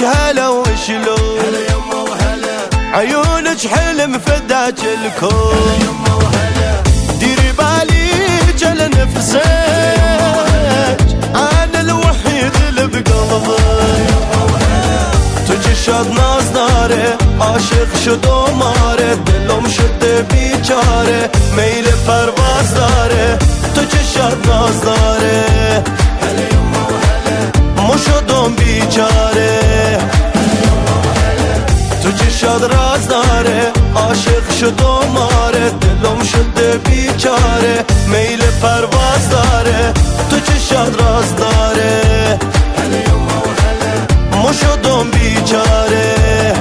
شافك هلا وشلون هلا يما وهلا عيونك حلم فداك الكون هلا يما وهلا ديري باليك على نفسك انا الوحيد اللي بقلبك تجي شاد ناز داره عاشق شد و ماره دلم شده بیچاره میل پرواز داره تجی شاد ناز داره هلا يما وهلا مو شدم بیچاره تجی شاد راز داره عاشق شد و ماره دلم شده بیچاره میل پرواز داره تجی شاد راز داره هلا يما وهلا مو شدم بیچاره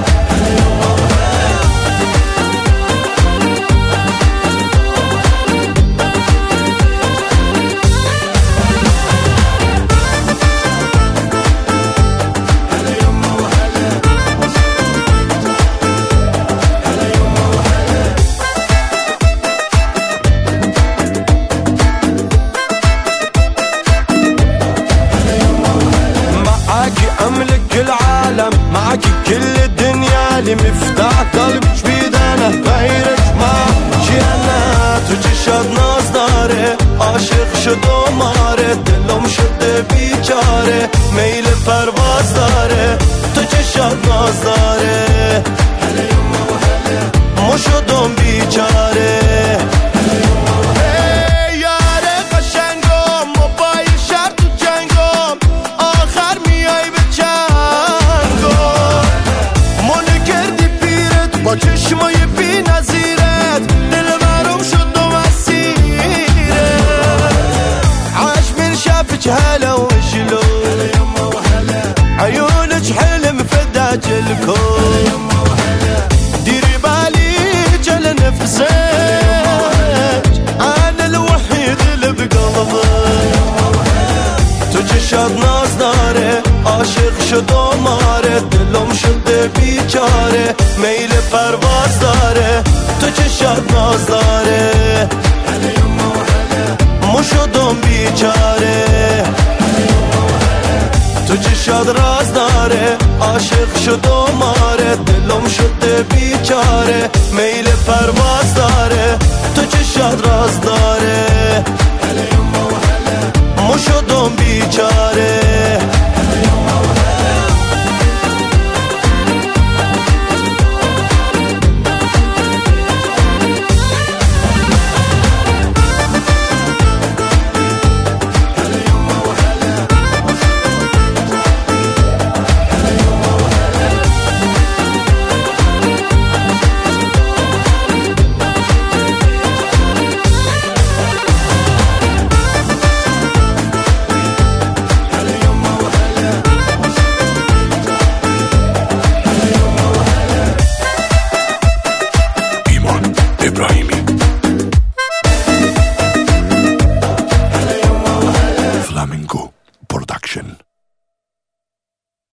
أملك العالم معك كل الدنيا اللي مفتاح قلبك بيدانا غيرك ما جينا تجي شاد ناز داره عاشق شد و ماره دلم شده بیچاره میل پرواز داره تجي شاد ناز داره هلا يما وهلا مو شدم بیچاره با چشمای بی نظیرت دل برام شد و مسیرت عاش من شافك هلا وشلون هلا يما وهلا عيونك حلم فداك الكون ديري باليك على نفسك انا الوحيد اللي بقلبك تجي شاد ناز داره عاشق شد و ماره دلم شده بیچاره میل پرواز داره تو چه شاد ناز داره هلا يما وهلا مو شدم بیچاره تو چه شاد راز داره عاشق شد و ماره دلم شده بیچاره میل پرواز داره تو چه شاد راز داره